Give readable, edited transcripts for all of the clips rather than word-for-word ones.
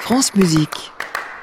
France Musique.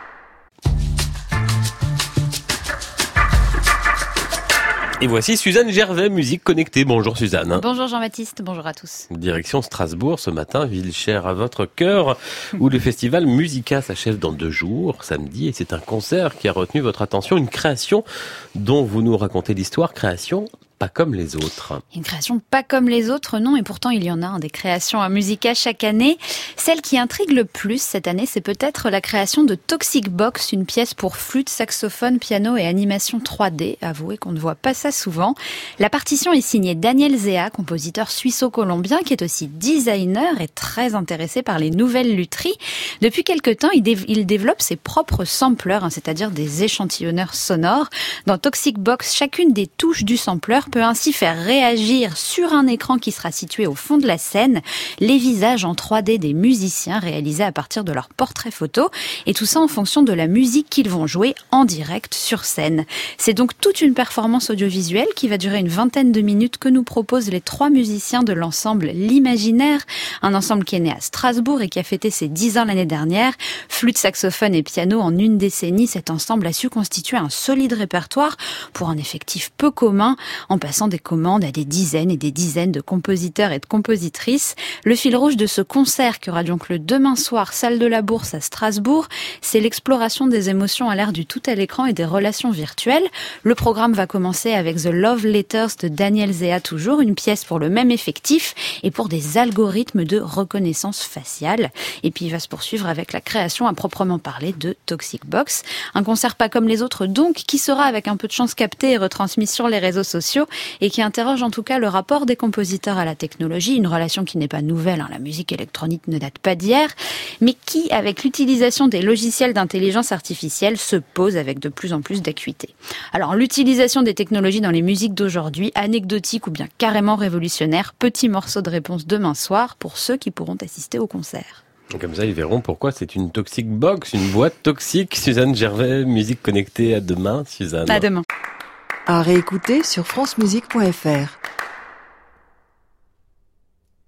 Et voici Suzanne Gervais, Musique Connectée. Bonjour Suzanne. Bonjour Jean-Baptiste, bonjour à tous. Direction Strasbourg ce matin, ville chère à votre cœur, où le festival Musica s'achève dans 2 jours, samedi, et c'est un concert qui a retenu votre attention, une création dont vous nous racontez l'histoire, création pas comme les autres. Une création pas comme les autres, non, et pourtant il y en a des créations à Musica chaque année. Celle qui intrigue le plus cette année, c'est peut-être la création de Toxic Box, une pièce pour flûte, saxophone, piano et animation 3D. Avouez qu'on ne voit pas ça souvent. La partition est signée Daniel Zea, compositeur suisso-colombien, qui est aussi designer et très intéressé par les nouvelles lutheries. Depuis quelque temps, il développe ses propres sampleurs, c'est-à-dire des échantillonneurs sonores. Dans Toxic Box, chacune des touches du sampleur peut ainsi faire réagir sur un écran qui sera situé au fond de la scène les visages en 3D des musiciens réalisés à partir de leurs portraits photos, et tout ça en fonction de la musique qu'ils vont jouer en direct sur scène. C'est donc toute une performance audiovisuelle qui va durer une 20aine de minutes que nous proposent les 3 musiciens de l'ensemble L'Imaginaire, un ensemble qui est né à Strasbourg et qui a fêté ses 10 ans l'année dernière. Flûte, saxophone et piano en une décennie, cet ensemble a su constituer un solide répertoire pour un effectif peu commun, en passant des commandes à des dizaines et des dizaines de compositeurs et de compositrices. Le fil rouge de ce concert qui aura donc lieu demain soir, salle de la Bourse à Strasbourg, c'est l'exploration des émotions à l'ère du tout à l'écran et des relations virtuelles. Le programme va commencer avec The Love Letters de Daniel Zea, toujours une pièce pour le même effectif et pour des algorithmes de reconnaissance faciale. Et puis il va se poursuivre avec la création à proprement parler de Toxic Box. Un concert pas comme les autres donc, qui sera avec un peu de chance capté et retransmis sur les réseaux sociaux et qui interroge en tout cas le rapport des compositeurs à la technologie, une relation qui n'est pas nouvelle, la musique électronique ne date pas d'hier, mais qui, avec l'utilisation des logiciels d'intelligence artificielle, se pose avec de plus en plus d'acuité. Alors l'utilisation des technologies dans les musiques d'aujourd'hui, anecdotique ou bien carrément révolutionnaire, petit morceau de réponse demain soir pour ceux qui pourront assister au concert. Comme ça, ils verront pourquoi c'est une Toxic Box, une boîte toxique. Suzanne Gervais, Musique Connectée. À demain, Suzanne. À demain. À réécouter sur francemusique.fr.